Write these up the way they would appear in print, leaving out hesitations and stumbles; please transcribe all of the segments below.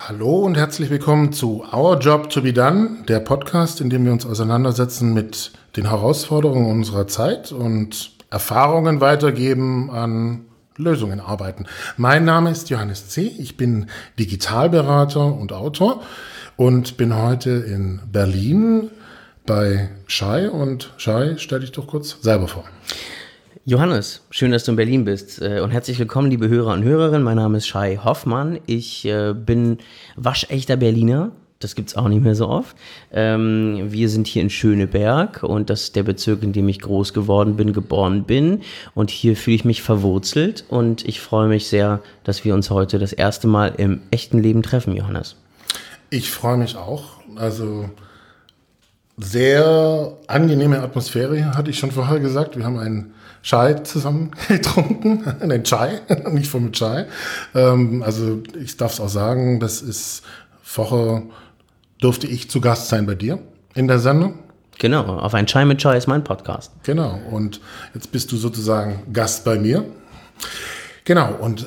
Hallo und herzlich willkommen zu Our Job to be Done, der Podcast, in dem wir uns auseinandersetzen mit den Herausforderungen unserer Zeit und Erfahrungen weitergeben, an Lösungen arbeiten. Mein Name ist Johannes C., ich bin Digitalberater und Autor und bin heute in Berlin bei Shai. Und Shai, stell dich doch kurz selber vor. Johannes, schön, dass du in Berlin bist und herzlich willkommen, liebe Hörer und Hörerinnen. Mein Name ist Shai Hoffmann. Ich bin waschechter Berliner. Das gibt's auch nicht mehr so oft. Wir sind hier in Schöneberg und das ist der Bezirk, in dem ich groß geworden bin, geboren bin. Und hier fühle ich mich verwurzelt und ich freue mich sehr, dass wir uns heute das erste Mal im echten Leben treffen, Johannes. Ich freue mich auch. Also sehr angenehme Atmosphäre hier, hatte ich schon vorher gesagt. Wir haben einen Chai zusammen getrunken, einen Chai, nicht von mit Chai. Also ich darf es auch sagen, vorher durfte ich zu Gast sein bei dir in der Sendung. Genau, auf ein Chai mit Chai ist mein Podcast. Genau, und jetzt bist du sozusagen Gast bei mir. Genau, und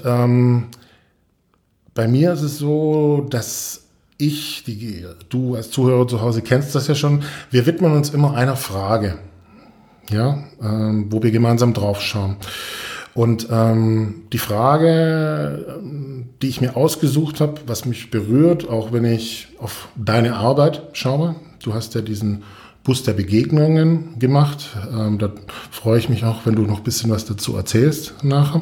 bei mir ist es so, dass du als Zuhörer zu Hause kennst das ja schon, wir widmen uns immer einer Frage. Ja, wo wir gemeinsam drauf schauen. Und die Frage, die ich mir ausgesucht habe, was mich berührt, auch wenn ich auf deine Arbeit schaue, du hast ja diesen Bus der Begegnungen gemacht, da freue ich mich auch, wenn du noch ein bisschen was dazu erzählst nachher.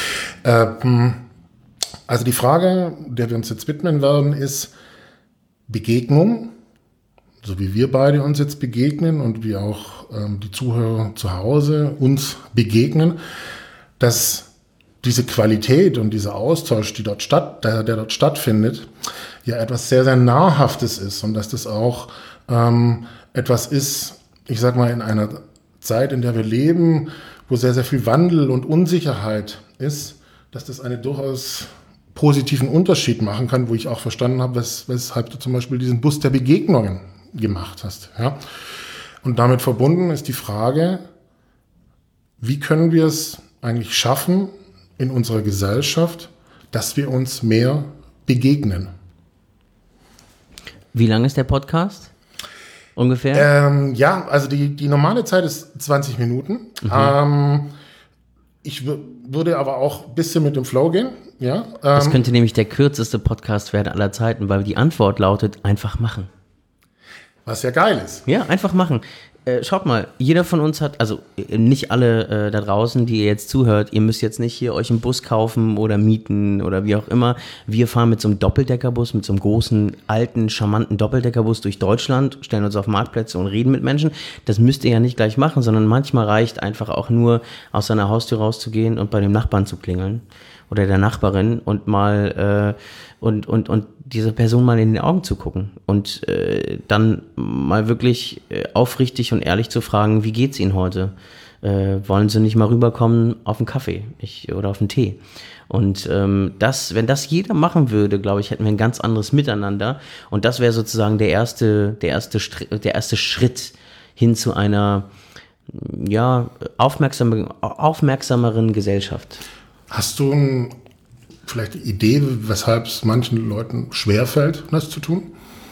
Also die Frage, der wir uns jetzt widmen werden, ist Begegnung, so wie wir beide uns jetzt begegnen und wie auch die Zuhörer zu Hause uns begegnen, dass diese Qualität und dieser Austausch, der dort stattfindet, ja etwas sehr, sehr Nahrhaftes ist und dass das auch etwas ist, ich sag mal, in einer Zeit, in der wir leben, wo sehr, sehr viel Wandel und Unsicherheit ist, dass das einen durchaus positiven Unterschied machen kann, wo ich auch verstanden habe, weshalb du zum Beispiel diesen Bus der Begegnungen gemacht hast. Ja? Und damit verbunden ist die Frage, wie können wir es eigentlich schaffen in unserer Gesellschaft, dass wir uns mehr begegnen? Wie lang ist der Podcast? Ungefähr? Ja, also die normale Zeit ist 20 Minuten. Ich würde aber auch ein bisschen mit dem Flow gehen. Ja, das könnte nämlich der kürzeste Podcast werden aller Zeiten, weil die Antwort lautet, einfach machen. Was ja geil ist. Ja, einfach machen. Schaut mal, jeder von uns hat, also nicht alle da draußen, die ihr jetzt zuhört, ihr müsst jetzt nicht hier euch einen Bus kaufen oder mieten oder wie auch immer. Wir fahren mit so einem Doppeldeckerbus, mit so einem großen, alten, charmanten Doppeldeckerbus durch Deutschland, stellen uns auf Marktplätze und reden mit Menschen. Das müsst ihr ja nicht gleich machen, sondern manchmal reicht einfach auch nur, aus seiner Haustür rauszugehen und bei dem Nachbarn zu klingeln oder der Nachbarin und mal und diese Person mal in die Augen zu gucken und dann mal wirklich aufrichtig und ehrlich zu fragen, wie geht's Ihnen heute? Wollen Sie nicht mal rüberkommen auf einen Kaffee oder auf einen Tee? Und wenn das jeder machen würde, glaube ich, hätten wir ein ganz anderes Miteinander und das wäre sozusagen der erste Schritt hin zu einer aufmerksameren Gesellschaft. Hast du vielleicht eine Idee, weshalb es manchen Leuten schwerfällt, das zu tun?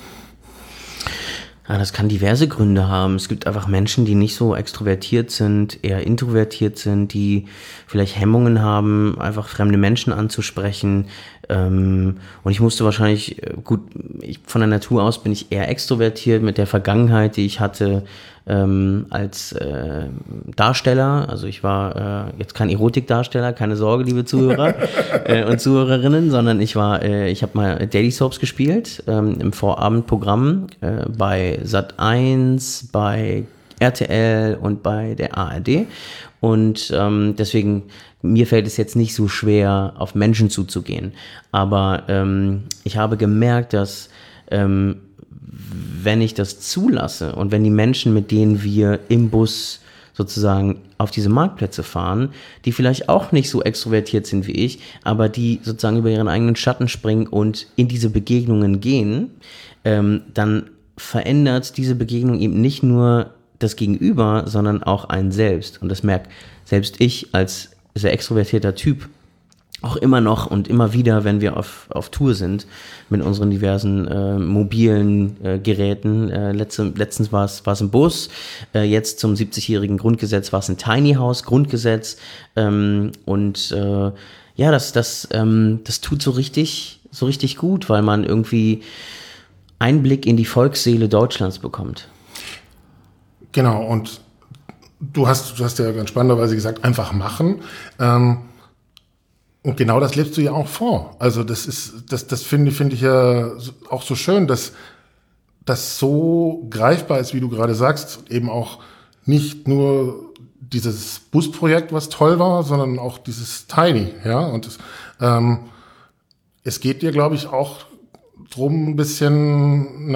Ja, das kann diverse Gründe haben. Es gibt einfach Menschen, die nicht so extrovertiert sind, eher introvertiert sind, die vielleicht Hemmungen haben, einfach fremde Menschen anzusprechen. Und ich musste wahrscheinlich, von der Natur aus bin ich eher extrovertiert mit der Vergangenheit, die ich hatte als Darsteller. Also ich war jetzt kein Erotikdarsteller, keine Sorge, liebe Zuhörer und Zuhörerinnen, sondern ich habe mal Daily Soaps gespielt im Vorabendprogramm bei Sat.1, bei RTL und bei der ARD. Und deswegen, mir fällt es jetzt nicht so schwer, auf Menschen zuzugehen. Aber ich habe gemerkt, dass wenn ich das zulasse und wenn die Menschen, mit denen wir im Bus sozusagen auf diese Marktplätze fahren, die vielleicht auch nicht so extrovertiert sind wie ich, aber die sozusagen über ihren eigenen Schatten springen und in diese Begegnungen gehen, dann verändert diese Begegnung eben nicht nur das Gegenüber, sondern auch einen selbst. Und das merkt selbst ich als sehr extrovertierter Typ auch immer noch und immer wieder, wenn wir auf Tour sind mit unseren diversen mobilen Geräten. Letztens war es ein Bus, jetzt zum 70-jährigen Grundgesetz war es ein Tiny House Grundgesetz. Das tut so richtig gut, weil man irgendwie Einblick in die Volksseele Deutschlands bekommt. Genau, und du hast ja ganz spannenderweise gesagt, einfach machen. Und genau das lebst du ja auch vor. Also das finde ich ja auch so schön, dass das so greifbar ist, wie du gerade sagst, eben auch nicht nur dieses Busprojekt, was toll war, sondern auch dieses Tiny, ja. Und es geht dir, glaube ich, auch drum, ein bisschen,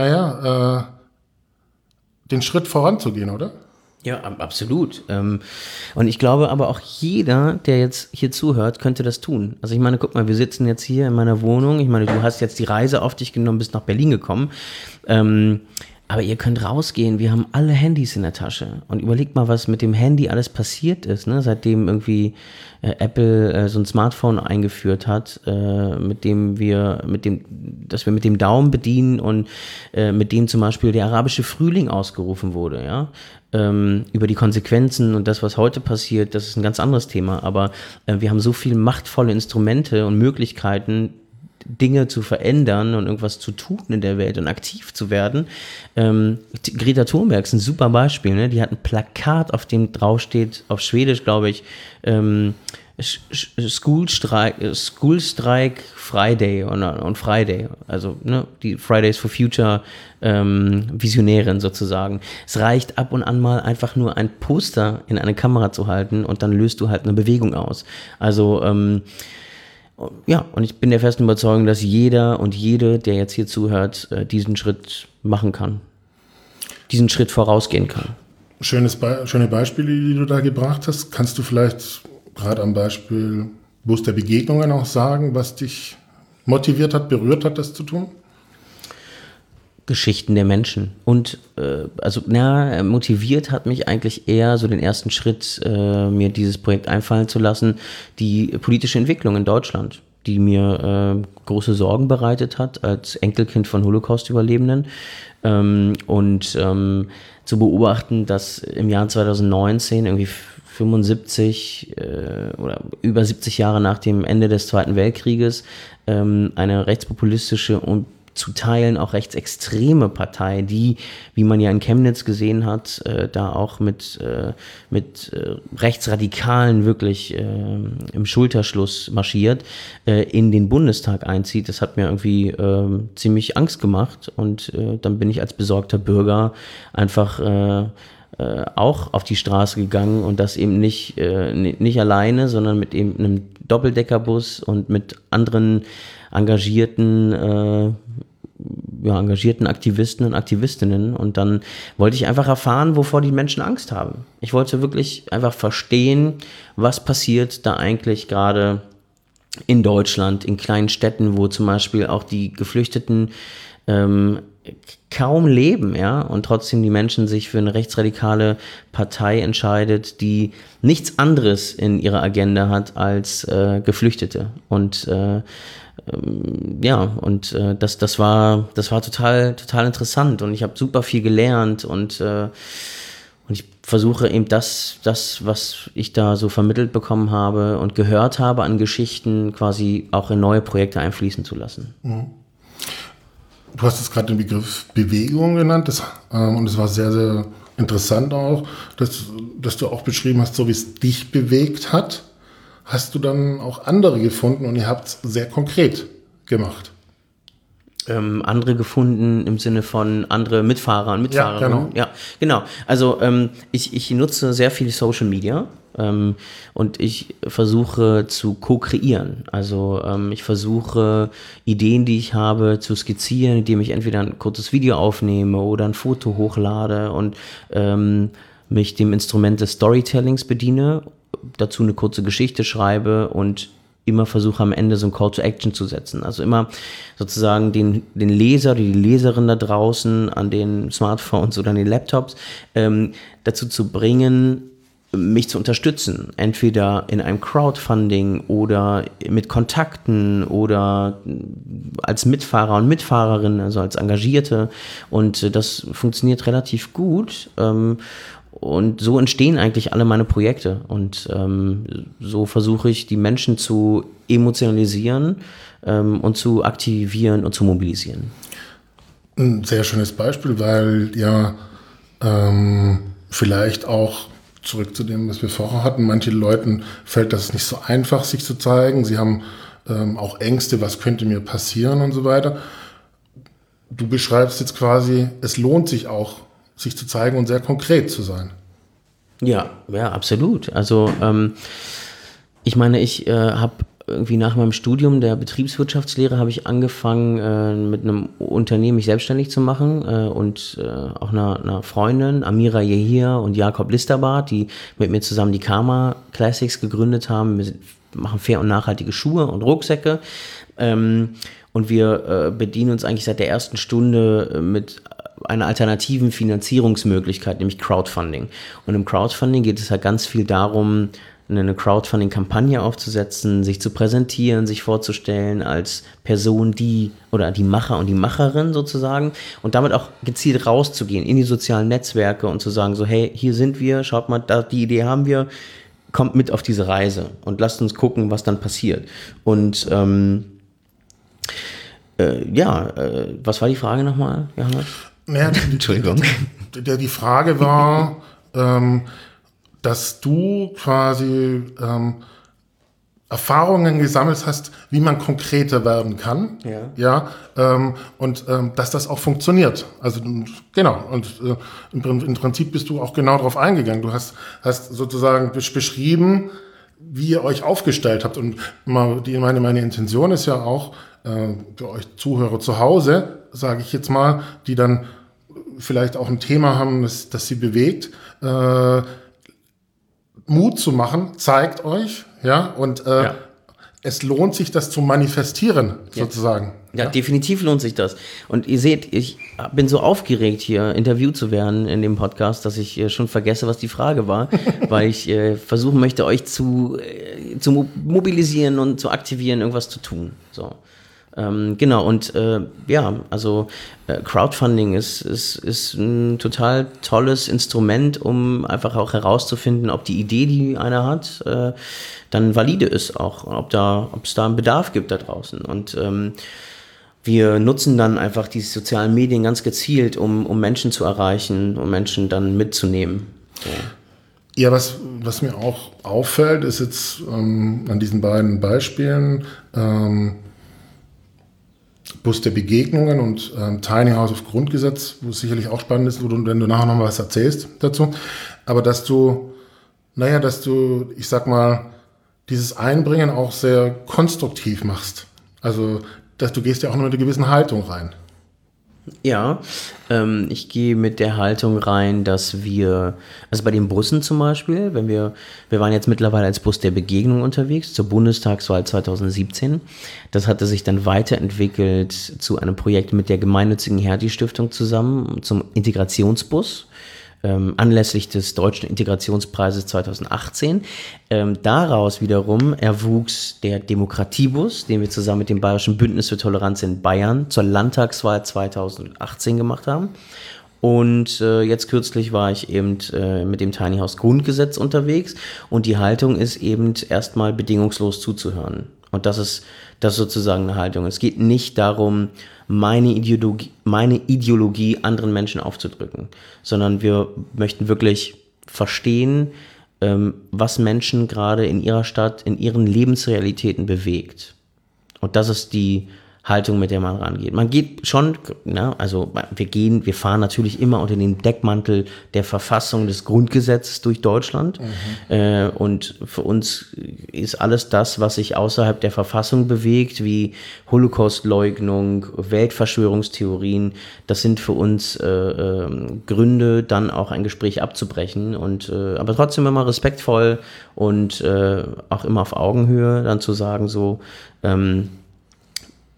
den Schritt voranzugehen, oder? Ja, absolut. Und ich glaube aber auch jeder, der jetzt hier zuhört, könnte das tun. Also ich meine, guck mal, wir sitzen jetzt hier in meiner Wohnung. Ich meine, du hast jetzt die Reise auf dich genommen, bist nach Berlin gekommen. Aber ihr könnt rausgehen, wir haben alle Handys in der Tasche. Und überlegt mal, was mit dem Handy alles passiert ist, ne? Seitdem irgendwie Apple so ein Smartphone eingeführt hat, dass wir mit dem Daumen bedienen und mit dem zum Beispiel der arabische Frühling ausgerufen wurde, ja. Über die Konsequenzen und das, was heute passiert, das ist ein ganz anderes Thema. Aber wir haben so viele machtvolle Instrumente und Möglichkeiten, Dinge zu verändern und irgendwas zu tun in der Welt und aktiv zu werden. Greta Thunberg ist ein super Beispiel, ne? Die hat ein Plakat, auf dem draufsteht, auf Schwedisch, glaube ich, School Strike Friday und Friday, also ne, die Fridays for Future Visionärin sozusagen. Es reicht ab und an mal einfach nur ein Poster in eine Kamera zu halten und dann löst du halt eine Bewegung aus. Also ja, und ich bin der festen Überzeugung, dass jeder und jede, der jetzt hier zuhört, diesen Schritt machen kann. Diesen Schritt vorausgehen kann. Schöne Beispiele, die du da gebracht hast. Kannst du vielleicht gerade am Beispiel Bus der Begegnungen auch sagen, was dich motiviert hat, berührt hat, das zu tun? Geschichten der Menschen. Und motiviert hat mich eigentlich eher so den ersten Schritt, mir dieses Projekt einfallen zu lassen, die politische Entwicklung in Deutschland, die mir große Sorgen bereitet hat als Enkelkind von Holocaust-Überlebenden. Zu beobachten, dass im Jahr 2019 irgendwie 75 oder über 70 Jahre nach dem Ende des Zweiten Weltkrieges eine rechtspopulistische und zu Teilen auch rechtsextreme Partei, die, wie man ja in Chemnitz gesehen hat, da auch mit Rechtsradikalen wirklich im Schulterschluss marschiert, in den Bundestag einzieht. Das hat mir irgendwie ziemlich Angst gemacht und dann bin ich als besorgter Bürger einfach auch auf die Straße gegangen und das eben nicht alleine, sondern mit eben einem Doppeldeckerbus und mit anderen engagierten Aktivisten und Aktivistinnen, und dann wollte ich einfach erfahren, wovor die Menschen Angst haben. Ich wollte wirklich einfach verstehen, was passiert da eigentlich gerade in Deutschland, in kleinen Städten, wo zum Beispiel auch die Geflüchteten kaum leben, ja, und trotzdem die Menschen sich für eine rechtsradikale Partei entscheidet, die nichts anderes in ihrer Agenda hat als Geflüchtete. Und das war total interessant und ich habe super viel gelernt und ich versuche eben das, was ich da so vermittelt bekommen habe und gehört habe an Geschichten, quasi auch in neue Projekte einfließen zu lassen. Mhm. Du hast jetzt gerade den Begriff Bewegung genannt, und es war sehr, sehr interessant auch, dass du auch beschrieben hast, so wie es dich bewegt hat. Hast du dann auch andere gefunden und ihr habt es sehr konkret gemacht? Andere gefunden im Sinne von andere Mitfahrer und Mitfahrerinnen. Ja, genau. Also ich nutze sehr viel Social Media und ich versuche zu co-kreieren. Also ich versuche Ideen, die ich habe, zu skizzieren, indem ich entweder ein kurzes Video aufnehme oder ein Foto hochlade und mich dem Instrument des Storytellings bediene, dazu eine kurze Geschichte schreibe und immer versuche am Ende so ein Call to Action zu setzen. Also immer sozusagen den Leser oder die Leserin da draußen an den Smartphones oder an den Laptops dazu zu bringen, mich zu unterstützen, entweder in einem Crowdfunding oder mit Kontakten oder als Mitfahrer und Mitfahrerin, also als Engagierte, und das funktioniert relativ gut. Und so entstehen eigentlich alle meine Projekte und so versuche ich, die Menschen zu emotionalisieren und zu aktivieren und zu mobilisieren. Ein sehr schönes Beispiel, weil ja vielleicht auch zurück zu dem, was wir vorher hatten, manchen Leuten fällt das nicht so einfach, sich zu zeigen. Sie haben auch Ängste, was könnte mir passieren und so weiter. Du beschreibst jetzt quasi, es lohnt sich auch, sich zu zeigen und sehr konkret zu sein. Ja, absolut. Also ich meine, ich habe irgendwie nach meinem Studium der Betriebswirtschaftslehre habe ich angefangen, mit einem Unternehmen mich selbstständig zu machen und auch einer Freundin, Amira Yehia und Jakob Listerbart, die mit mir zusammen die Karma Classics gegründet haben. Wir machen fair und nachhaltige Schuhe und Rucksäcke. Und wir bedienen uns eigentlich seit der ersten Stunde mit einer alternativen Finanzierungsmöglichkeit, nämlich Crowdfunding. Und im Crowdfunding geht es halt ganz viel darum, eine Crowdfunding-Kampagne aufzusetzen, sich zu präsentieren, sich vorzustellen als Person, die Macher und die Macherin sozusagen und damit auch gezielt rauszugehen in die sozialen Netzwerke und zu sagen so, hey, hier sind wir, schaut mal, die Idee haben wir, kommt mit auf diese Reise und lasst uns gucken, was dann passiert. Und was war die Frage nochmal, Johannes? Naja, Entschuldigung. Die Frage war, dass du quasi Erfahrungen gesammelt hast, wie man konkreter werden kann. Und dass das auch funktioniert. Also genau. Und im Prinzip bist du auch genau darauf eingegangen. Du hast sozusagen beschrieben, wie ihr euch aufgestellt habt. Und meine Intention ist ja auch, für euch Zuhörer zu Hause, sage ich jetzt mal, die dann vielleicht auch ein Thema haben, das sie bewegt, Mut zu machen, zeigt euch, und es lohnt sich, das zu manifestieren, sozusagen. Ja, definitiv lohnt sich das. Und ihr seht, ich bin so aufgeregt, hier interviewt zu werden in dem Podcast, dass ich schon vergesse, was die Frage war, weil ich versuchen möchte, euch zu mobilisieren und zu aktivieren, irgendwas zu tun. So. Genau, und Crowdfunding ist ein total tolles Instrument, um einfach auch herauszufinden, ob die Idee, die einer hat, dann valide ist auch, ob es da einen Bedarf gibt da draußen. Und wir nutzen dann einfach die sozialen Medien ganz gezielt, um Menschen zu erreichen, um Menschen dann mitzunehmen. So. Ja, was mir auch auffällt, ist jetzt an diesen beiden Beispielen, Bus der Begegnungen und Tiny House auf Grundgesetz, wo es sicherlich auch spannend ist, wenn du nachher noch mal was erzählst dazu, aber dass du, ich sag mal, dieses Einbringen auch sehr konstruktiv machst. Also, dass du gehst ja auch noch mit einer gewissen Haltung rein. Ja, ich gehe mit der Haltung rein, dass wir, also bei den Bussen zum Beispiel, wir waren jetzt mittlerweile als Bus der Begegnung unterwegs zur Bundestagswahl 2017. Das hatte sich dann weiterentwickelt zu einem Projekt mit der gemeinnützigen Hertie-Stiftung zusammen zum Integrationsbus. Anlässlich des Deutschen Integrationspreises 2018. Daraus wiederum erwuchs der Demokratiebus, den wir zusammen mit dem Bayerischen Bündnis für Toleranz in Bayern zur Landtagswahl 2018 gemacht haben. Und jetzt kürzlich war ich eben mit dem Tiny House Grundgesetz unterwegs und die Haltung ist eben erstmal bedingungslos zuzuhören. Und das ist sozusagen eine Haltung. Es geht nicht darum, meine Ideologie anderen Menschen aufzudrücken, sondern wir möchten wirklich verstehen, was Menschen gerade in ihrer Stadt, in ihren Lebensrealitäten bewegt. Und das ist die Haltung, mit der man rangeht. Man geht schon, wir fahren natürlich immer unter den Deckmantel der Verfassung des Grundgesetzes durch Deutschland. Und für uns ist alles das, was sich außerhalb der Verfassung bewegt, wie Holocaustleugnung, Weltverschwörungstheorien, das sind für uns Gründe, dann auch ein Gespräch abzubrechen. Aber trotzdem immer respektvoll und auch immer auf Augenhöhe dann zu sagen, so,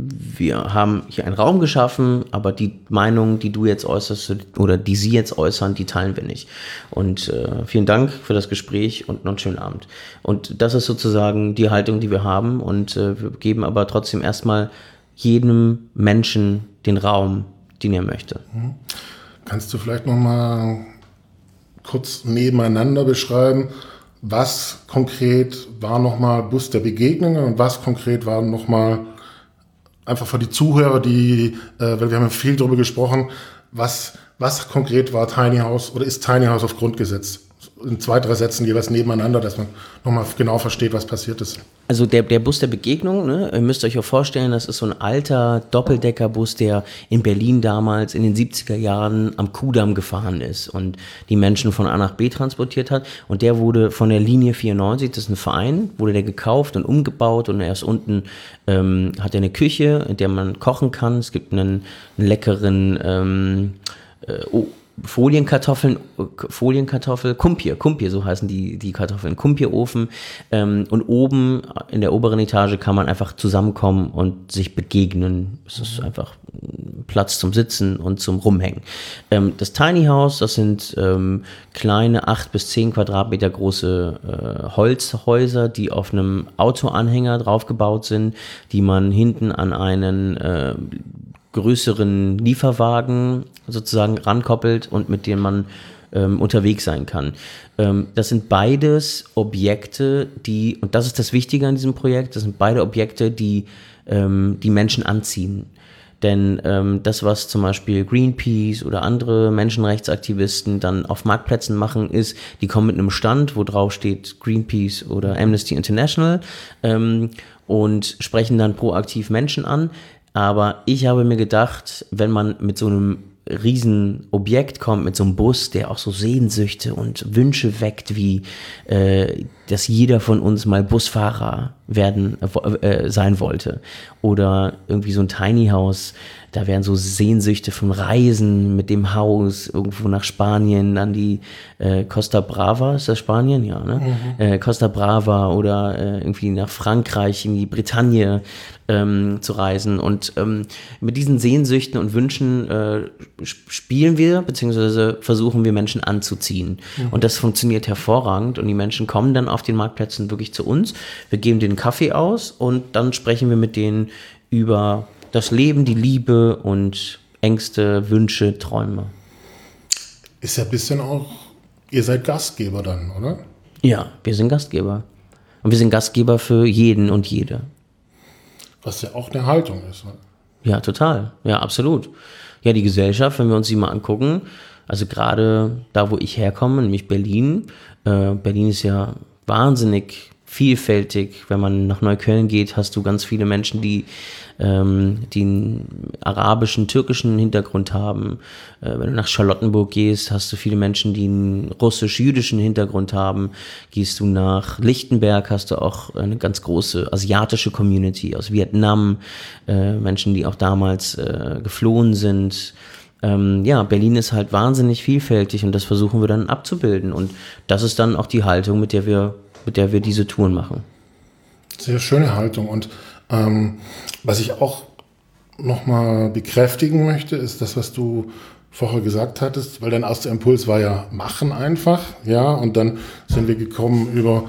wir haben hier einen Raum geschaffen, aber die Meinung, die du jetzt äußerst oder die sie jetzt äußern, die teilen wir nicht. Und vielen Dank für das Gespräch und noch einen schönen Abend. Und das ist sozusagen die Haltung, die wir haben, und wir geben aber trotzdem erstmal jedem Menschen den Raum, den er möchte. Kannst du vielleicht noch mal kurz nebeneinander beschreiben, was konkret war nochmal Bus der Begegnungen und was konkret war nochmal einfach für die Zuhörer, weil wir haben ja viel darüber gesprochen, was konkret war Tiny House oder ist Tiny House auf Grundgesetz? In 2, 3 Sätzen jeweils nebeneinander, dass man nochmal genau versteht, was passiert ist. Also der Bus der Begegnung, ne? Ihr müsst euch auch vorstellen, das ist so ein alter Doppeldeckerbus, der in Berlin damals in den 70er Jahren am Kudamm gefahren ist und die Menschen von A nach B transportiert hat. Und der wurde von der Linie 94, das ist ein Verein, wurde der gekauft und umgebaut, und erst unten hat er eine Küche, in der man kochen kann. Es gibt einen leckeren Folienkartoffel, Kumpir, so heißen die Kartoffeln, Kumpirofen. Und oben in der oberen Etage kann man einfach zusammenkommen und sich begegnen. Es ist einfach Platz zum Sitzen und zum Rumhängen. Das Tiny House, das sind kleine 8 bis 10 Quadratmeter große Holzhäuser, die auf einem Autoanhänger draufgebaut sind, die man hinten an einen größeren Lieferwagen sozusagen rankoppelt und mit dem man unterwegs sein kann. Das sind beides Objekte, und das ist das Wichtige an diesem Projekt, das sind beide Objekte, die die Menschen anziehen. Denn das, was zum Beispiel Greenpeace oder andere Menschenrechtsaktivisten dann auf Marktplätzen machen, ist, die kommen mit einem Stand, wo drauf steht Greenpeace oder Amnesty International, und sprechen dann proaktiv Menschen an. Aber ich habe mir gedacht, wenn man mit so einem Riesenobjekt kommt, mit so einem Bus, der auch so Sehnsüchte und Wünsche weckt, wie dass jeder von uns mal Busfahrer sein wollte. Oder irgendwie so ein Tiny House, da wären so Sehnsüchte von Reisen mit dem Haus irgendwo nach Spanien, an die Costa Brava, ist das Spanien? Ja, ne? Costa Brava, oder irgendwie nach Frankreich, in die Bretagne zu reisen. Und mit diesen Sehnsüchten und Wünschen spielen wir, beziehungsweise versuchen wir Menschen anzuziehen. Und das funktioniert hervorragend, und die Menschen kommen dann auf den Marktplätzen wirklich zu uns. Wir geben denen Kaffee aus und dann sprechen wir mit denen über das Leben, die Liebe und Ängste, Wünsche, Träume. Ist ja ein bisschen auch, ihr seid Gastgeber dann, oder? Ja, wir sind Gastgeber. Und wir sind Gastgeber für jeden und jede. Was ja auch eine Haltung ist. Oder? Ja, total. Ja, absolut. Ja, die Gesellschaft, wenn wir uns die mal angucken, also gerade da, wo ich herkomme, nämlich Berlin. Berlin ist ja wahnsinnig vielfältig. Wenn man nach Neukölln geht, hast du ganz viele Menschen, die einen arabischen, türkischen Hintergrund haben. Wenn du nach Charlottenburg gehst, hast du viele Menschen, die einen russisch-jüdischen Hintergrund haben. Gehst du nach Lichtenberg, hast du auch eine ganz große asiatische Community aus Vietnam, Menschen, die auch damals geflohen sind. Berlin ist halt wahnsinnig vielfältig, und das versuchen wir dann abzubilden. Und das ist dann auch die Haltung, mit der wir diese Touren machen. Sehr schöne Haltung. Und was ich auch nochmal bekräftigen möchte, ist das, was du vorher gesagt hattest, weil dein erster Impuls war ja machen einfach, ja, und dann sind wir gekommen über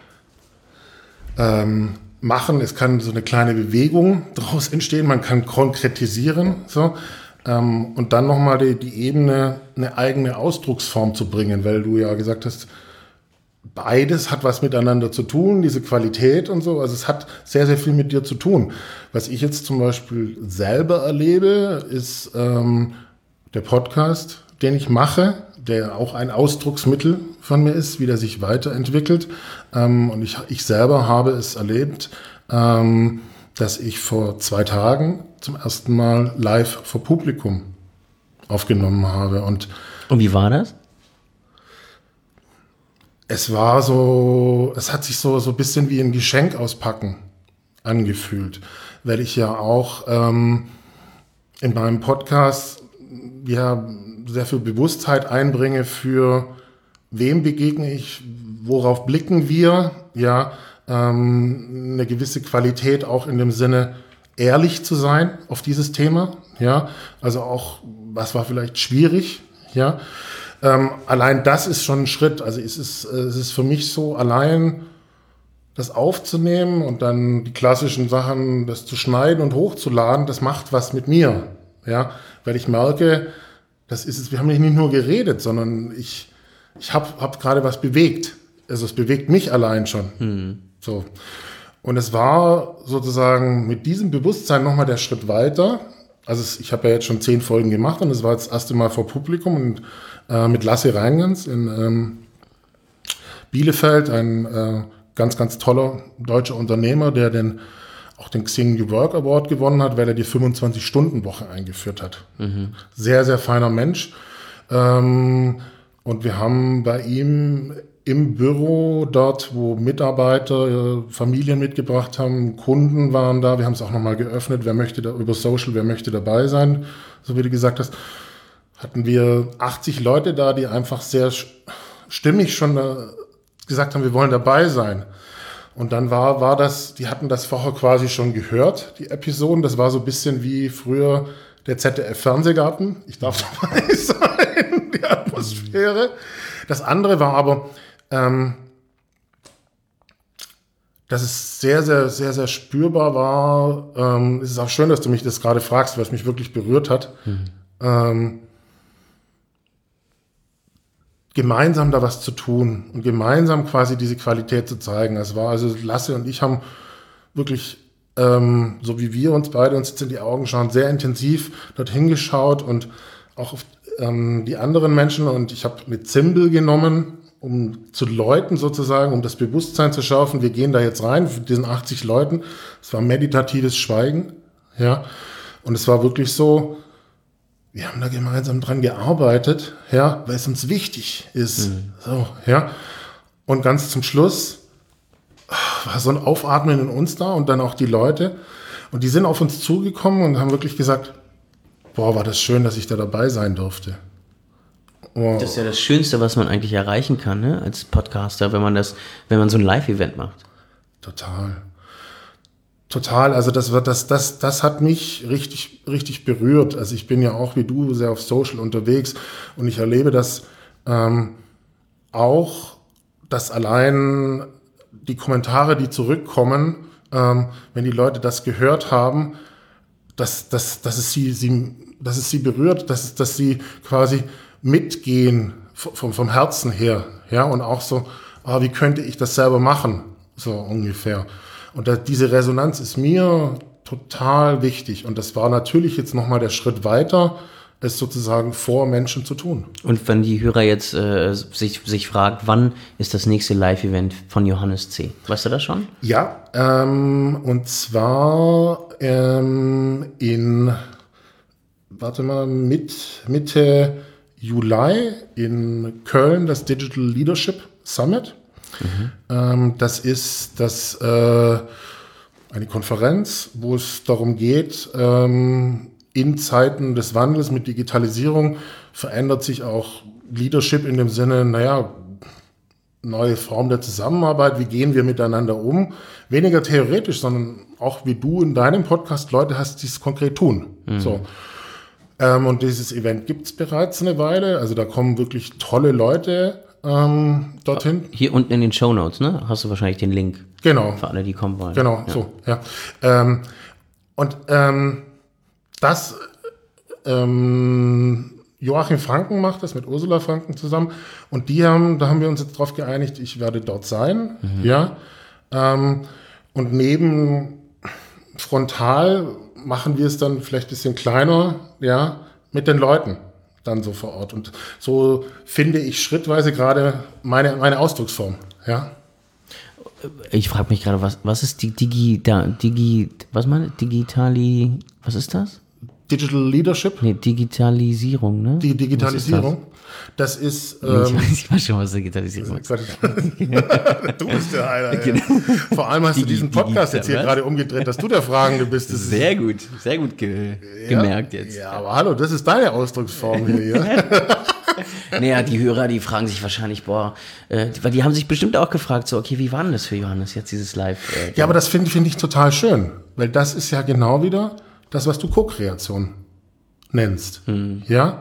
machen, es kann so eine kleine Bewegung daraus entstehen, man kann konkretisieren, so, und dann nochmal die Ebene, eine eigene Ausdrucksform zu bringen, weil du ja gesagt hast, beides hat was miteinander zu tun, diese Qualität und so. Also es hat sehr, sehr viel mit dir zu tun. Was ich jetzt zum Beispiel selber erlebe, ist der Podcast, den ich mache, der auch ein Ausdrucksmittel von mir ist, wie der sich weiterentwickelt. Und ich selber habe es erlebt, dass ich vor 2 Tagen zum ersten Mal live vor Publikum aufgenommen habe. Und wie war das? Es war so, es hat sich so ein bisschen wie ein Geschenk auspacken angefühlt, weil ich ja auch in meinem Podcast ja sehr viel Bewusstheit einbringe für wem begegne ich, worauf blicken wir, ja, eine gewisse Qualität auch in dem Sinne ehrlich zu sein auf dieses Thema, ja, also auch, was war vielleicht schwierig, ja, allein das ist schon ein Schritt, also es ist für mich so, allein das aufzunehmen und dann die klassischen Sachen, das zu schneiden und hochzuladen, das macht was mit mir, ja, weil ich merke, das ist es, wir haben nicht nur geredet, sondern ich hab gerade was bewegt, also es bewegt mich allein schon, so. Und es war sozusagen mit diesem Bewusstsein nochmal der Schritt weiter. Also ich habe ja jetzt schon 10 Folgen gemacht und es war jetzt das erste Mal vor Publikum und mit Lasse Reingans in Bielefeld, ein ganz, ganz toller deutscher Unternehmer, der auch den Xing New Work Award gewonnen hat, weil er die 25-Stunden-Woche eingeführt hat. Sehr, sehr feiner Mensch. Und wir haben bei ihm im Büro, dort, wo Mitarbeiter Familien mitgebracht haben, Kunden waren da, wir haben es auch nochmal geöffnet, wer möchte da über Social, wer möchte dabei sein, so wie du gesagt hast, hatten wir 80 Leute da, die einfach sehr stimmig schon gesagt haben, wir wollen dabei sein. Und dann war das, die hatten das vorher quasi schon gehört, die Episoden, das war so ein bisschen wie früher der ZDF-Fernsehgarten, ich darf dabei sein, die Atmosphäre. Das andere war aber, dass es sehr, sehr, sehr, sehr spürbar war. Es ist auch schön, dass du mich das gerade fragst, weil es mich wirklich berührt hat. Gemeinsam da was zu tun und gemeinsam quasi diese Qualität zu zeigen. Das war also Lasse und ich haben wirklich, so wie wir uns beide uns jetzt in die Augen schauen, sehr intensiv dorthin geschaut und auch auf die anderen Menschen. Und ich habe eine Zimbel genommen, um zu läuten sozusagen, um das Bewusstsein zu schärfen, wir gehen da jetzt rein, für diesen 80 Leuten. Es war meditatives Schweigen, ja. Und es war wirklich so, wir haben da gemeinsam dran gearbeitet, ja, weil es uns wichtig ist. So, ja. Und ganz zum Schluss war so ein Aufatmen in uns da und dann auch die Leute. Und die sind auf uns zugekommen und haben wirklich gesagt, boah, war das schön, dass ich da dabei sein durfte. Das ist ja das Schönste, was man eigentlich erreichen kann, ne? Als Podcaster, wenn man so ein Live-Event macht. Total. Also das hat mich richtig, richtig berührt. Also ich bin ja auch wie du sehr auf Social unterwegs und ich erlebe das auch, dass allein die Kommentare, die zurückkommen, wenn die Leute das gehört haben, dass es sie berührt, dass sie quasi mitgehen vom Herzen her, ja, und auch so, wie könnte ich das selber machen, so ungefähr. Und diese Resonanz ist mir total wichtig und das war natürlich jetzt nochmal der Schritt weiter, es sozusagen vor Menschen zu tun. Und wenn die Hörer jetzt sich fragt, wann ist das nächste Live-Event von Johannes C.? Weißt du das schon? Ja, und zwar Mitte Juli in Köln, das Digital Leadership Summit. Das ist eine Konferenz, wo es darum geht, in Zeiten des Wandels mit Digitalisierung verändert sich auch Leadership in dem Sinne, neue Form der Zusammenarbeit, wie gehen wir miteinander um? Weniger theoretisch, sondern auch wie du in deinem Podcast Leute hast, die es konkret tun. So. Und dieses Event gibt es bereits eine Weile, also da kommen wirklich tolle Leute dorthin. Hier unten in den Shownotes, ne? Hast du wahrscheinlich den Link. Genau. Für alle, die kommen wollen. Genau, ja. So, ja. Joachim Franken macht das mit Ursula Franken zusammen und da haben wir uns jetzt drauf geeinigt, ich werde dort sein, ja. Und neben frontal machen wir es dann vielleicht ein bisschen kleiner, ja, mit den Leuten dann so vor Ort. Und so finde ich schrittweise gerade meine Ausdrucksform, ja. Ich frage mich gerade, was ist was ist das? Digital Leadership? Nee, Digitalisierung, ne? Die Digitalisierung. Das ist. Ich weiß schon, was Digitalisierung ist. Du bist der einer. Genau. Vor allem hast du diesen Podcast jetzt hier gerade umgedreht, dass du der Fragende bist. Das sehr gut gemerkt jetzt. Ja, aber hallo, das ist deine Ausdrucksform hier. Naja, die Hörer, die fragen sich wahrscheinlich, weil die haben sich bestimmt auch gefragt, so, okay, wie war denn das für Johannes jetzt, dieses Live? Ja, aber das finde ich total schön, weil das ist ja genau wieder das, was du Co-Kreation nennst. Ja,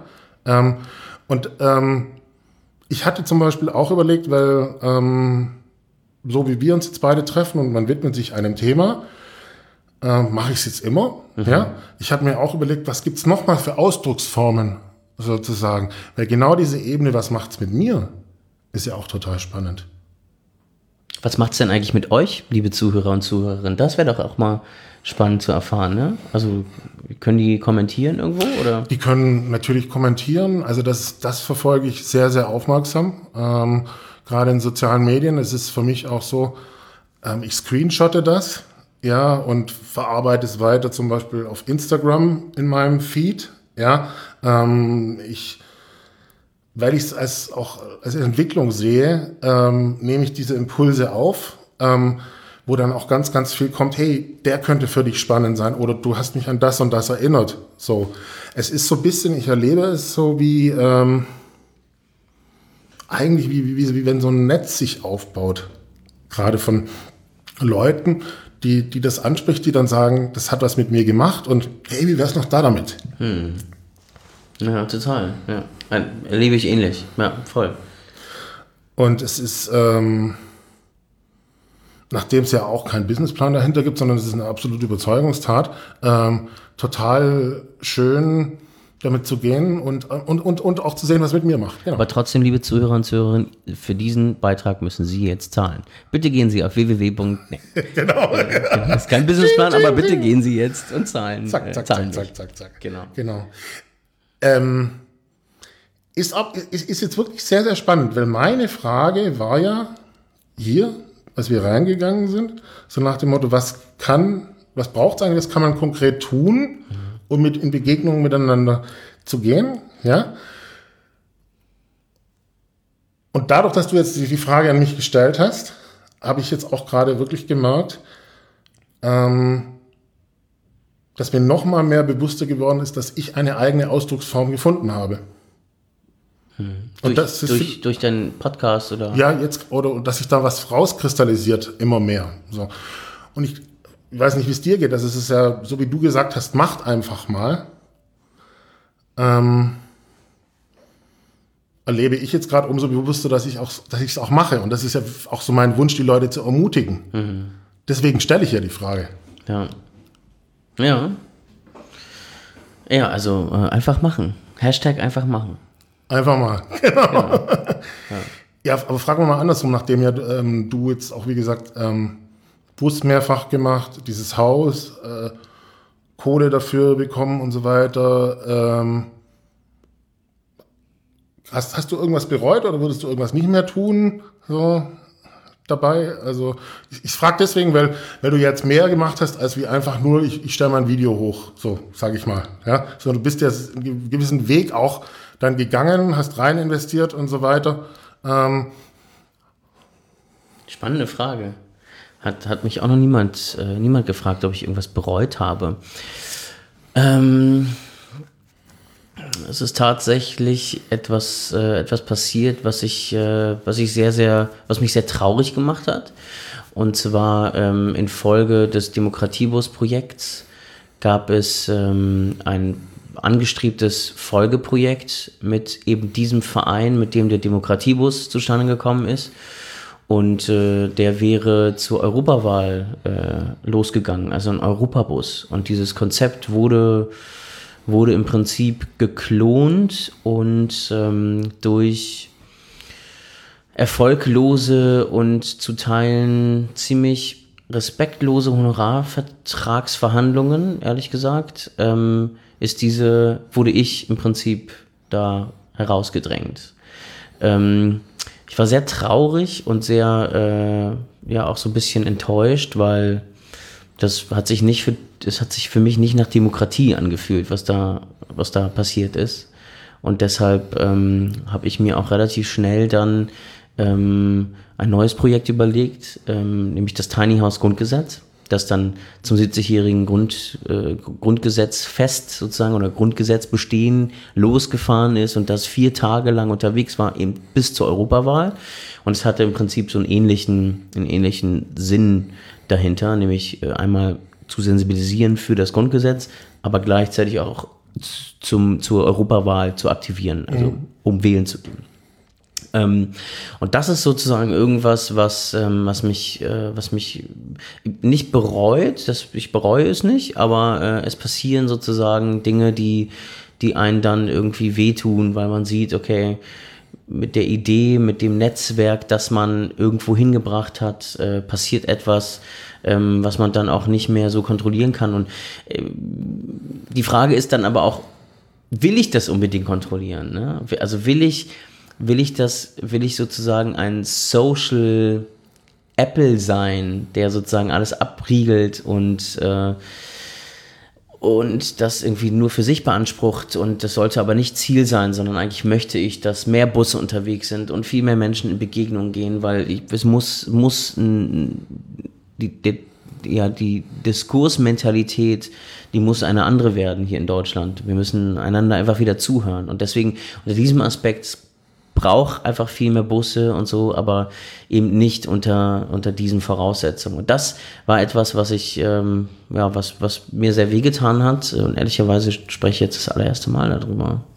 ich hatte zum Beispiel auch überlegt, weil so wie wir uns jetzt beide treffen und man widmet sich einem Thema, mache ich es jetzt immer. Ja? Ich habe mir auch überlegt, was gibt's noch mal für Ausdrucksformen sozusagen. Weil genau diese Ebene, was macht's mit mir, ist ja auch total spannend. Was macht's denn eigentlich mit euch, liebe Zuhörer und Zuhörerinnen? Das wäre doch auch mal spannend zu erfahren, ne? Also können die kommentieren irgendwo, oder? Die können natürlich kommentieren. Also das verfolge ich sehr, sehr aufmerksam. Gerade in sozialen Medien. Es ist für mich auch so, ich screenshotte das, ja, und verarbeite es weiter, zum Beispiel auf Instagram in meinem Feed, ja. Weil ich es als Entwicklung sehe, nehme ich diese Impulse auf, wo dann auch ganz, ganz viel kommt, hey, der könnte für dich spannend sein oder du hast mich an das und das erinnert. So, es ist so ein bisschen, ich erlebe es so wie, eigentlich wie wenn so ein Netz sich aufbaut. Gerade von Leuten, die das anspricht, die dann sagen, das hat was mit mir gemacht und hey, wie wär's noch da damit? Ja, total. Ja. Erlebe ich ähnlich. Ja, voll. Und es ist, nachdem es ja auch keinen Businessplan dahinter gibt, sondern es ist eine absolute Überzeugungstat, total schön damit zu gehen und auch zu sehen, was mit mir macht. Genau. Aber trotzdem, liebe Zuhörer und Zuhörerinnen, für diesen Beitrag müssen Sie jetzt zahlen. Bitte gehen Sie auf www. Nee. Genau. Das ist kein Businessplan, aber bitte gehen Sie jetzt und zahlen. Zack. Genau. Ist jetzt wirklich sehr, sehr spannend, weil meine Frage war ja hier, als wir reingegangen sind, so nach dem Motto, was braucht es eigentlich, was kann man konkret tun, um in Begegnungen miteinander zu gehen, ja? Und dadurch, dass du jetzt die Frage an mich gestellt hast, habe ich jetzt auch gerade wirklich gemerkt, dass mir noch mal mehr bewusster geworden ist, dass ich eine eigene Ausdrucksform gefunden habe. Und durch deinen Podcast oder? Ja, oder dass sich da was rauskristallisiert, immer mehr. So. Und ich weiß nicht, wie es dir geht. Das ist ja, so wie du gesagt hast, macht einfach mal. Erlebe ich jetzt gerade umso bewusster, dass ich es auch mache. Und das ist ja auch so mein Wunsch, die Leute zu ermutigen. Deswegen stelle ich ja die Frage. Ja, also einfach machen. Hashtag einfach machen. Einfach mal. Genau. Ja, aber fragen wir mal andersrum, nachdem ja du jetzt auch, wie gesagt, Bus mehrfach gemacht, dieses Haus, Kohle dafür bekommen und so weiter. Hast du irgendwas bereut oder würdest du irgendwas nicht mehr tun so dabei? Also ich frage deswegen, weil du jetzt mehr gemacht hast, als wie einfach nur, ich stelle mal ein Video hoch, so sage ich mal. Ja? So, du bist ja einen gewissen Weg auch dann gegangen, hast rein investiert und so weiter. Spannende Frage. Hat mich auch noch niemand gefragt, ob ich irgendwas bereut habe. Es ist tatsächlich etwas passiert, was mich sehr traurig gemacht hat. Und zwar infolge des Demokratiebus-Projekts gab es ein angestrebtes Folgeprojekt mit eben diesem Verein, mit dem der Demokratiebus zustande gekommen ist. Und der wäre zur Europawahl losgegangen, also ein Europabus. Und dieses Konzept wurde im Prinzip geklont und durch erfolglose und zu Teilen ziemlich respektlose Honorarvertragsverhandlungen, ehrlich gesagt, wurde ich im Prinzip da herausgedrängt. Ich war sehr traurig und sehr, auch so ein bisschen enttäuscht, weil das hat sich für mich nicht nach Demokratie angefühlt, was da passiert ist. Und deshalb habe ich mir auch relativ schnell dann ein neues Projekt überlegt, nämlich das Tiny House Grundgesetz. das dann zum 70-jährigen Grundgesetzfest sozusagen oder Grundgesetzbestehen losgefahren ist und das 4 Tage lang unterwegs war, eben bis zur Europawahl. Und es hatte im Prinzip so einen ähnlichen Sinn dahinter, nämlich einmal zu sensibilisieren für das Grundgesetz, aber gleichzeitig auch zur Europawahl zu aktivieren, also um wählen zu gehen. Und das ist sozusagen irgendwas, was mich nicht bereut, ich bereue es nicht, aber es passieren sozusagen Dinge, die einen dann irgendwie wehtun, weil man sieht, okay, mit der Idee, mit dem Netzwerk, das man irgendwo hingebracht hat, passiert etwas, was man dann auch nicht mehr so kontrollieren kann. Und die Frage ist dann aber auch, will ich das unbedingt kontrollieren? Ne? Also will ich sozusagen ein Social Apple sein, der sozusagen alles abriegelt und das irgendwie nur für sich beansprucht, und das sollte aber nicht Ziel sein, sondern eigentlich möchte ich, dass mehr Busse unterwegs sind und viel mehr Menschen in Begegnung gehen, weil die Diskursmentalität, die muss eine andere werden hier in Deutschland. Wir müssen einander einfach wieder zuhören, und deswegen unter diesem Aspekt braucht einfach viel mehr Busse und so, aber eben nicht unter diesen Voraussetzungen. Und das war etwas, was was mir sehr wehgetan hat. Und ehrlicherweise spreche ich jetzt das allererste Mal darüber.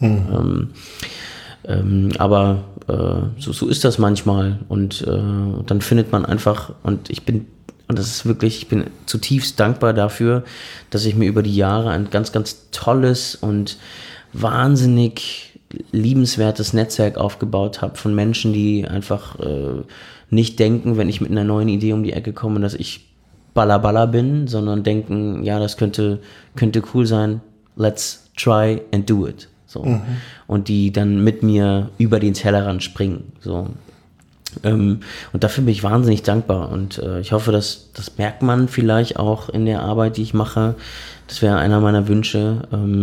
Aber so ist das manchmal. Und dann findet man einfach, ich bin zutiefst dankbar dafür, dass ich mir über die Jahre ein ganz, ganz tolles und wahnsinnig liebenswertes Netzwerk aufgebaut habe von Menschen, die einfach nicht denken, wenn ich mit einer neuen Idee um die Ecke komme, dass ich Balla bin, sondern denken, ja, das könnte cool sein, let's try and do it. So. Und die dann mit mir über den Tellerrand springen. So. Und dafür bin ich wahnsinnig dankbar, und ich hoffe, das merkt man vielleicht auch in der Arbeit, die ich mache. Das wäre einer meiner Wünsche.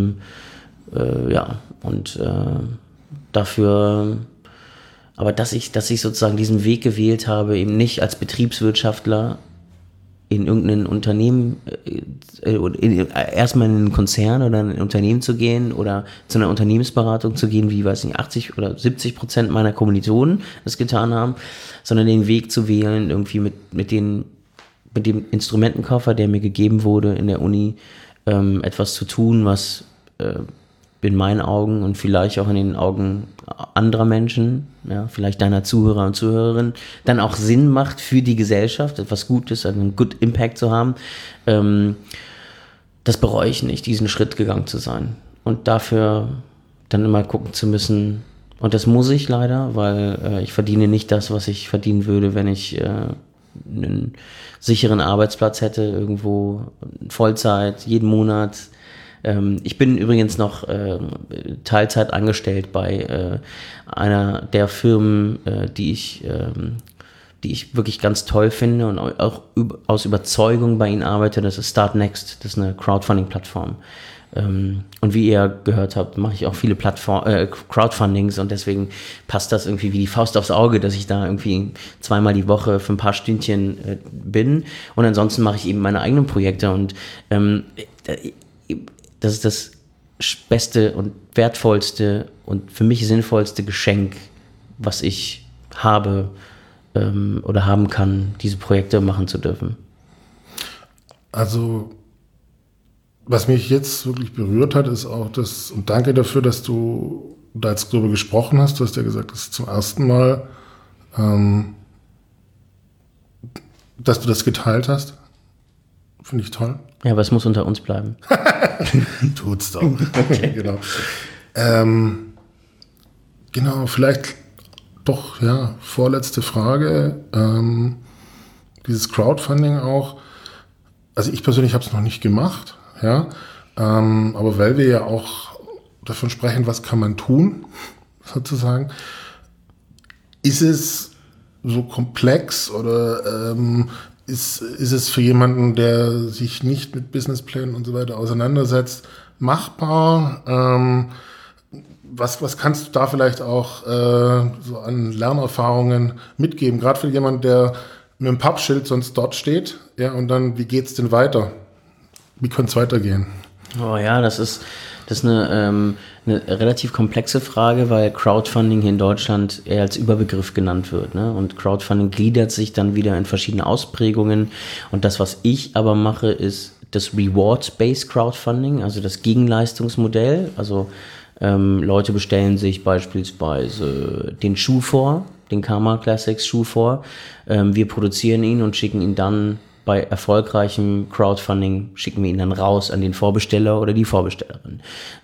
Dafür, aber dass ich sozusagen diesen Weg gewählt habe, eben nicht als Betriebswirtschaftler in irgendein Unternehmen, erstmal in einen Konzern oder in ein Unternehmen zu gehen oder zu einer Unternehmensberatung zu gehen, wie, 80 oder 70% meiner Kommilitonen das getan haben, sondern den Weg zu wählen, irgendwie mit dem Instrumentenkoffer, der mir gegeben wurde in der Uni, etwas zu tun, was in meinen Augen und vielleicht auch in den Augen anderer Menschen, ja, vielleicht deiner Zuhörer und Zuhörerinnen, dann auch Sinn macht für die Gesellschaft, etwas Gutes, also einen Good Impact zu haben. Das bereue ich nicht, diesen Schritt gegangen zu sein. Und dafür dann immer gucken zu müssen, und das muss ich leider, weil ich verdiene nicht das, was ich verdienen würde, wenn ich einen sicheren Arbeitsplatz hätte, irgendwo Vollzeit, jeden Monat. Ich bin übrigens noch Teilzeit angestellt bei einer der Firmen, die ich wirklich ganz toll finde und auch aus Überzeugung bei ihnen arbeite. Das ist Start Next, das ist eine Crowdfunding-Plattform. Und wie ihr gehört habt, mache ich auch viele Crowdfundings, und deswegen passt das irgendwie wie die Faust aufs Auge, dass ich da irgendwie 2-mal die Woche für ein paar Stündchen bin. Und ansonsten mache ich eben meine eigenen Projekte, und das ist das beste und wertvollste und für mich sinnvollste Geschenk, was ich habe oder haben kann, diese Projekte machen zu dürfen. Also, was mich jetzt wirklich berührt hat, ist auch das, und danke dafür, dass du da jetzt drüber gesprochen hast. Du hast ja gesagt, das ist zum ersten Mal, dass du das geteilt hast. Finde ich toll. Ja, aber es muss unter uns bleiben. Tut's doch. Okay. Genau. Genau, vielleicht doch, ja, vorletzte Frage. Dieses Crowdfunding auch. Also ich persönlich habe es noch nicht gemacht, ja. Aber weil wir ja auch davon sprechen, was kann man tun, sozusagen, ist es so komplex oder ist es für jemanden, der sich nicht mit Businessplänen und so weiter auseinandersetzt, machbar? Was kannst du da vielleicht auch so an Lernerfahrungen mitgeben? Gerade für jemanden, der mit dem Pappschild sonst dort steht. Ja, und dann, wie geht's denn weiter? Wie könnte es weitergehen? Oh ja, das ist eine relativ komplexe Frage, weil Crowdfunding hier in Deutschland eher als Überbegriff genannt wird. Ne? Und Crowdfunding gliedert sich dann wieder in verschiedene Ausprägungen. Und das, was ich aber mache, ist das Reward-Based Crowdfunding, also das Gegenleistungsmodell. Also Leute bestellen sich beispielsweise den Schuh vor, den Karma Classics Schuh vor. Wir produzieren ihn und schicken ihn dann bei erfolgreichem Crowdfunding, schicken wir ihn dann raus an den Vorbesteller oder die Vorbestellerin.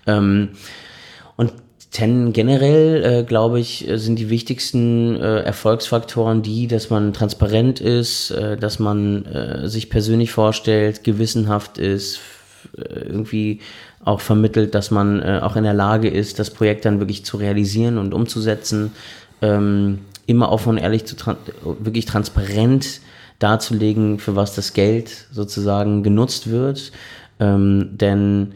Und generell, glaube ich, sind die wichtigsten Erfolgsfaktoren die, dass man transparent ist, dass man sich persönlich vorstellt, gewissenhaft ist, irgendwie auch vermittelt, dass man auch in der Lage ist, das Projekt dann wirklich zu realisieren und umzusetzen, immer offen und ehrlich wirklich transparent darzulegen, für was das Geld sozusagen genutzt wird. Denn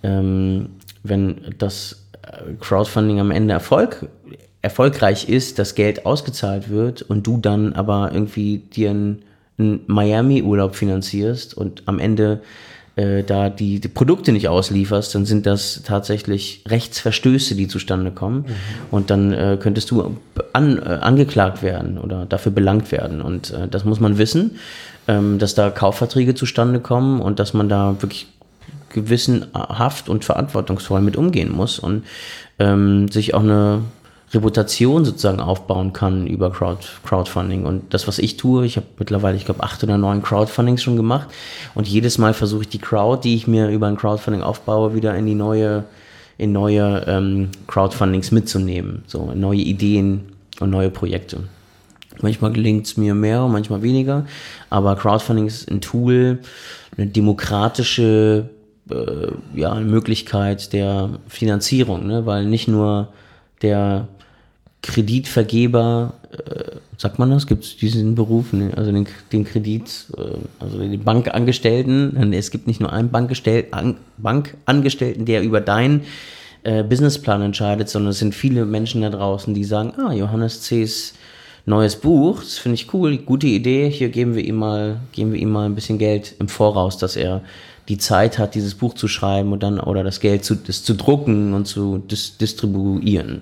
wenn das Crowdfunding am Ende erfolgreich ist, das Geld ausgezahlt wird und du dann aber irgendwie dir einen Miami-Urlaub finanzierst und am Ende da die Produkte nicht auslieferst, dann sind das tatsächlich Rechtsverstöße, die zustande kommen. Und dann könntest du angeklagt werden oder dafür belangt werden. Und das muss man wissen, dass da Kaufverträge zustande kommen und dass man da wirklich gewissenhaft und verantwortungsvoll mit umgehen muss und sich auch eine Reputation sozusagen aufbauen kann über Crowdfunding. Und das, was ich tue, ich habe mittlerweile, ich glaube, 8 oder 9 Crowdfundings schon gemacht und jedes Mal versuche ich die Crowd, die ich mir über ein Crowdfunding aufbaue, wieder in neue Crowdfundings mitzunehmen, so in neue Ideen und neue Projekte. Manchmal gelingt es mir mehr und manchmal weniger, aber Crowdfunding ist ein Tool, eine demokratische eine Möglichkeit der Finanzierung, ne? Weil nicht nur der Kreditvergeber, sagt man das? Gibt es diesen Beruf? Also den Kredit, also den Bankangestellten. Es gibt nicht nur einen Bankangestellten, der über deinen Businessplan entscheidet, sondern es sind viele Menschen da draußen, die sagen, Johannes C.'s neues Buch, das finde ich cool, gute Idee, hier geben wir ihm mal ein bisschen Geld im Voraus, dass er die Zeit hat, dieses Buch zu schreiben und dann oder das Geld zu drucken und zu distributieren.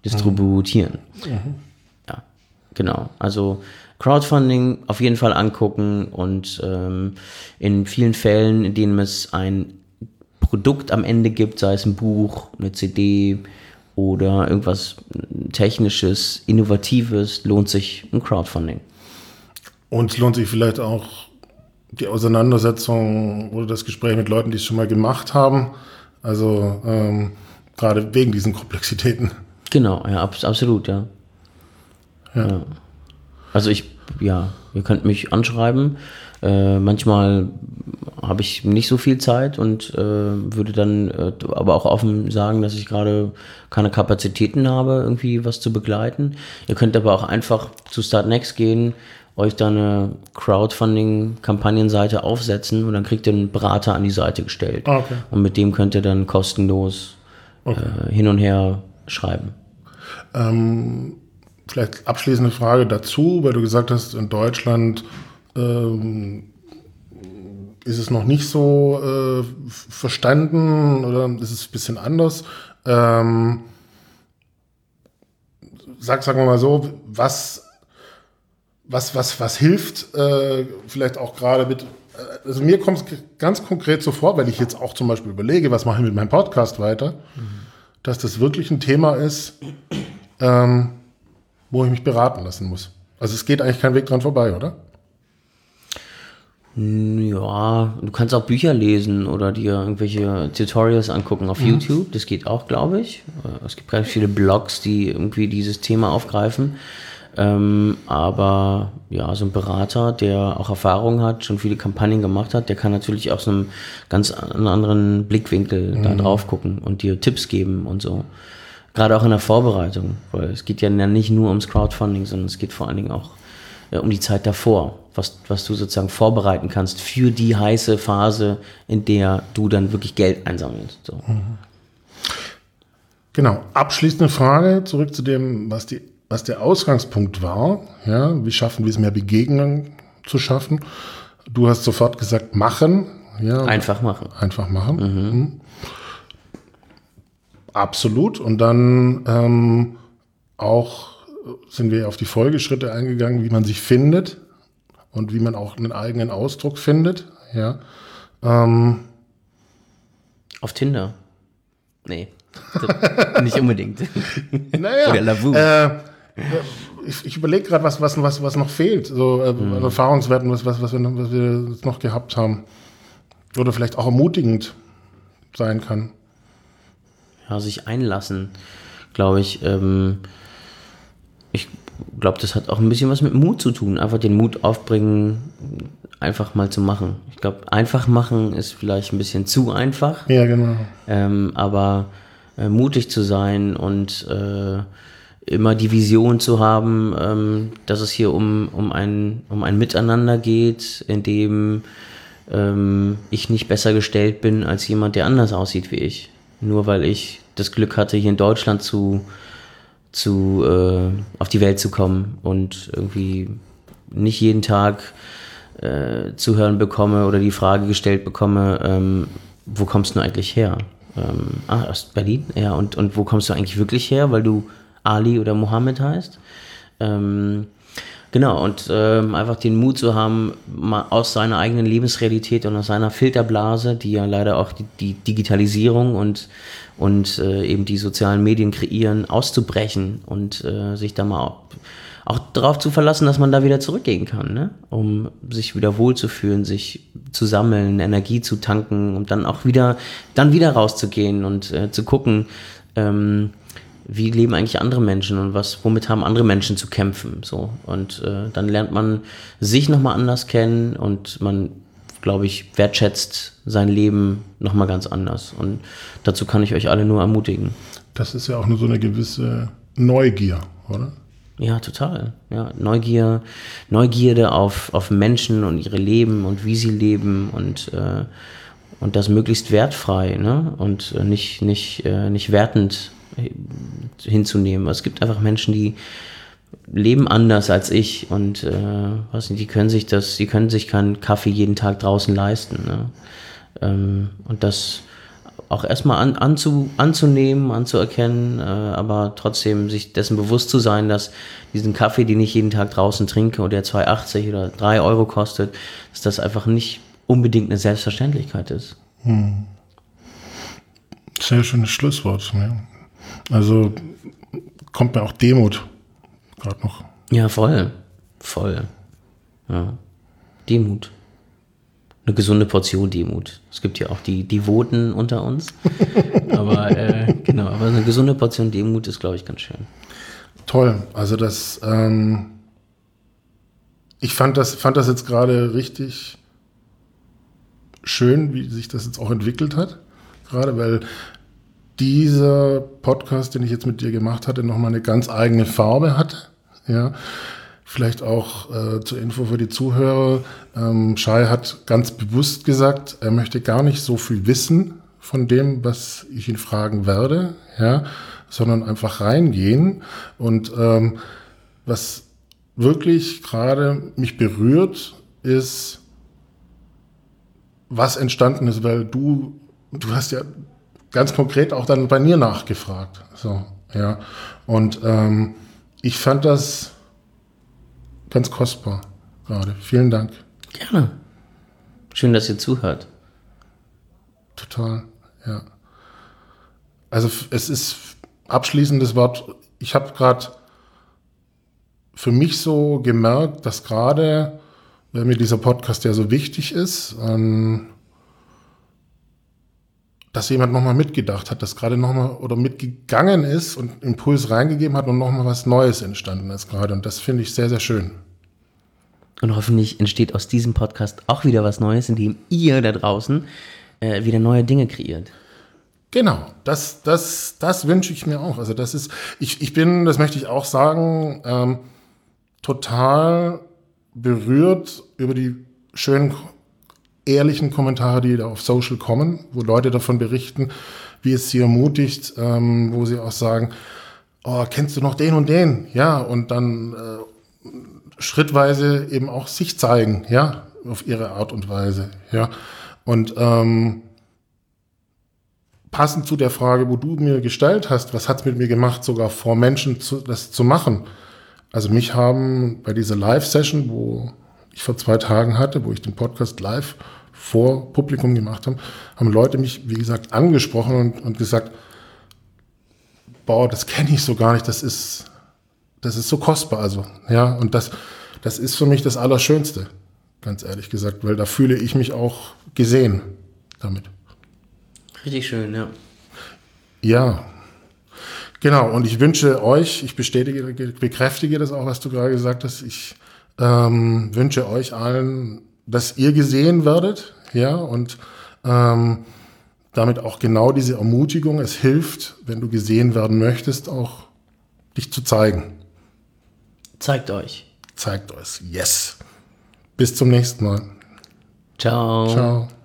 Ja, genau. Also Crowdfunding auf jeden Fall angucken und in vielen Fällen, in denen es ein Produkt am Ende gibt, sei es ein Buch, eine CD oder irgendwas Technisches, Innovatives, lohnt sich ein Crowdfunding. Und es lohnt sich vielleicht auch die Auseinandersetzung oder das Gespräch mit Leuten, die es schon mal gemacht haben. Also gerade wegen diesen Komplexitäten. Genau, ja, absolut, ja. Also ihr könnt mich anschreiben. Manchmal habe ich nicht so viel Zeit und würde dann aber auch offen sagen, dass ich gerade keine Kapazitäten habe, irgendwie was zu begleiten. Ihr könnt aber auch einfach zu Startnext gehen, euch da eine Crowdfunding-Kampagnenseite aufsetzen und dann kriegt ihr einen Berater an die Seite gestellt. Okay. Und mit dem könnt ihr dann kostenlos hin und her schreiben. Vielleicht abschließende Frage dazu, weil du gesagt hast, in Deutschland ist es noch nicht so verstanden oder ist es ein bisschen anders. Sagen wir mal so, was hilft vielleicht auch gerade mit, also mir kommt es ganz konkret so vor, weil ich jetzt auch zum Beispiel überlege, was mache ich mit meinem Podcast weiter, dass das wirklich ein Thema ist, wo ich mich beraten lassen muss. Also es geht eigentlich kein Weg dran vorbei, oder? Ja, du kannst auch Bücher lesen oder dir irgendwelche Tutorials angucken auf YouTube. Das geht auch, glaube ich. Es gibt ganz viele Blogs, die irgendwie dieses Thema aufgreifen. Aber ja, so ein Berater, der auch Erfahrung hat, schon viele Kampagnen gemacht hat, der kann natürlich aus einem ganz anderen Blickwinkel da drauf gucken und dir Tipps geben und so. Gerade auch in der Vorbereitung, weil es geht ja nicht nur ums Crowdfunding, sondern es geht vor allen Dingen auch um die Zeit davor, was du sozusagen vorbereiten kannst für die heiße Phase, in der du dann wirklich Geld einsammelst. So. Genau. Abschließende Frage, zurück zu dem, was der Ausgangspunkt war. Ja, wie schaffen wir es, mehr Begegnungen zu schaffen. Du hast sofort gesagt, machen. Ja, Einfach machen. Einfach machen. Mhm. Absolut. Und dann auch sind wir auf die Folgeschritte eingegangen, wie man sich findet und wie man auch einen eigenen Ausdruck findet. Ja. Auf Tinder? Nee, nicht unbedingt. Naja, Oder Lavu. ich überlege gerade, was noch fehlt. So an Erfahrungswerten, was wir jetzt noch gehabt haben. Oder vielleicht auch ermutigend sein kann. Ja, sich einlassen, glaube ich. Ich glaube, das hat auch ein bisschen was mit Mut zu tun. Einfach den Mut aufbringen, einfach mal zu machen. Ich glaube, einfach machen ist vielleicht ein bisschen zu einfach. Ja, genau. Aber mutig zu sein und immer die Vision zu haben, dass es hier um ein Miteinander geht, in dem ich nicht besser gestellt bin als jemand, der anders aussieht wie ich. Nur weil ich das Glück hatte, hier in Deutschland auf die Welt zu kommen und irgendwie nicht jeden Tag zu hören bekomme oder die Frage gestellt bekomme, wo kommst du eigentlich her? Aus Berlin? Ja, und wo kommst du eigentlich wirklich her, weil du Ali oder Mohammed heißt? Genau, und einfach den Mut zu haben, mal aus seiner eigenen Lebensrealität und aus seiner Filterblase, die ja leider auch die Digitalisierung und eben die sozialen Medien kreieren, auszubrechen und sich da mal auch darauf zu verlassen, dass man da wieder zurückgehen kann, ne? Um sich wieder wohlzufühlen, sich zu sammeln, Energie zu tanken und dann auch wieder rauszugehen und zu gucken, wie leben eigentlich andere Menschen und womit haben andere Menschen zu kämpfen, so. Und dann lernt man sich nochmal anders kennen und man, glaube ich, wertschätzt sein Leben nochmal ganz anders. Und dazu kann ich euch alle nur ermutigen. Das ist ja auch nur so eine gewisse Neugier, oder? Ja, total. Ja, Neugierde auf Menschen und ihre Leben und wie sie leben und das möglichst wertfrei, ne? Und nicht wertend hinzunehmen. Es gibt einfach Menschen, die leben anders als ich und weiß nicht, die können sich keinen Kaffee jeden Tag draußen leisten, ne? Und das auch erstmal anzunehmen, anzuerkennen, aber trotzdem sich dessen bewusst zu sein, dass diesen Kaffee, den ich jeden Tag draußen trinke und der 2,80 oder 3 Euro kostet, dass das einfach nicht unbedingt eine Selbstverständlichkeit ist. Sehr schönes Schlusswort. Ja. Also kommt mir auch Demut gerade noch. Ja, voll. Ja. Demut. Eine gesunde Portion Demut. Es gibt ja auch die Devoten unter uns. Aber genau, aber eine gesunde Portion Demut ist, glaube ich, ganz schön. Toll. Also ich fand das jetzt gerade richtig schön, wie sich das jetzt auch entwickelt hat. Gerade weil dieser Podcast, den ich jetzt mit dir gemacht hatte, nochmal eine ganz eigene Farbe hatte. Ja. Vielleicht auch zur Info für die Zuhörer. Shai hat ganz bewusst gesagt, er möchte gar nicht so viel wissen von dem, was ich ihn fragen werde, ja, sondern einfach reingehen. Und was wirklich gerade mich berührt, ist, was entstanden ist, weil du hast ja ganz konkret auch dann bei mir nachgefragt. So, ja. Und ich fand das ganz kostbar gerade. Vielen Dank. Gerne. Schön, dass ihr zuhört. Total, ja. Also es ist abschließendes Wort. Ich habe gerade für mich so gemerkt, dass gerade, weil mir dieser Podcast ja so wichtig ist, dass jemand nochmal mitgedacht hat, dass gerade nochmal oder mitgegangen ist und Impuls reingegeben hat und nochmal was Neues entstanden ist gerade. Und das finde ich sehr, sehr schön. Und hoffentlich entsteht aus diesem Podcast auch wieder was Neues, indem ihr da draußen wieder neue Dinge kreiert. Genau, das wünsche ich mir auch. Also das ist, ich bin, das möchte ich auch sagen, total berührt über die schönen, ehrlichen Kommentare, die da auf Social kommen, wo Leute davon berichten, wie es sie ermutigt, wo sie auch sagen, oh, kennst du noch den und den? Ja, und dann schrittweise eben auch sich zeigen, ja, auf ihre Art und Weise, ja. Und passend zu der Frage, wo du mir gestellt hast, was hat's mit mir gemacht, sogar vor Menschen das zu machen. Also mich haben bei dieser Live-Session, wo ich vor 2 Tagen hatte, wo ich den Podcast live vor Publikum gemacht habe, haben Leute mich, wie gesagt, angesprochen und gesagt, boah, das kenne ich so gar nicht, das ist so kostbar, also, ja, und das ist für mich das Allerschönste, ganz ehrlich gesagt, weil da fühle ich mich auch gesehen damit. Richtig schön, ja. Ja, genau, und ich wünsche euch, ich bekräftige das auch, was du gerade gesagt hast, ich wünsche euch allen, dass ihr gesehen werdet, ja, und damit auch genau diese Ermutigung, es hilft, wenn du gesehen werden möchtest, auch dich zu zeigen. Zeigt euch. Zeigt euch, yes. Bis zum nächsten Mal. Ciao. Ciao.